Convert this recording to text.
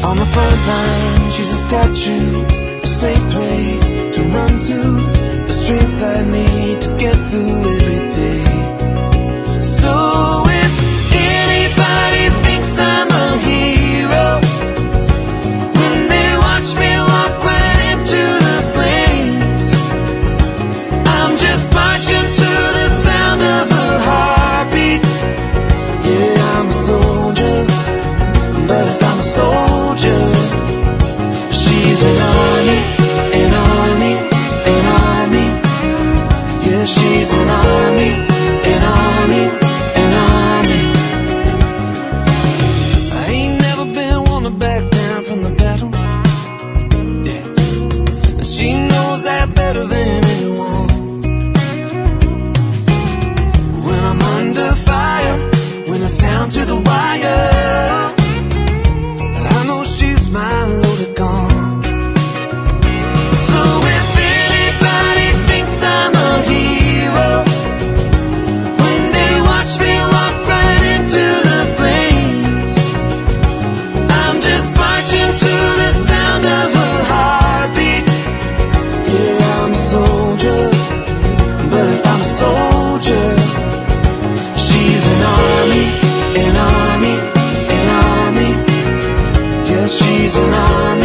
On the front line, she's a statue, a safe place to run to, the strength I need to get through every day. So if anybody thinks I'm a hero when they watch me walk right into the flames, I'm just marching to the sound of her heartbeat. Yeah, I'm a soldier, but if I'm a soldier, she's an army, an army, an army. Yeah, she's an army, an army, an army. I ain't never been one to back down from the battle. Yeah, and she knows that better than anyone. When I'm under fire, when it's down to the wire, I know she's my loaded gun. So if anybody thinks I'm a hero when they watch me walk right into the flames, I'm just marching to the sound of her heartbeat. Yeah, I'm a soldier, but if I'm a soldier, she's an army, an army, an army. Yeah, she's an army.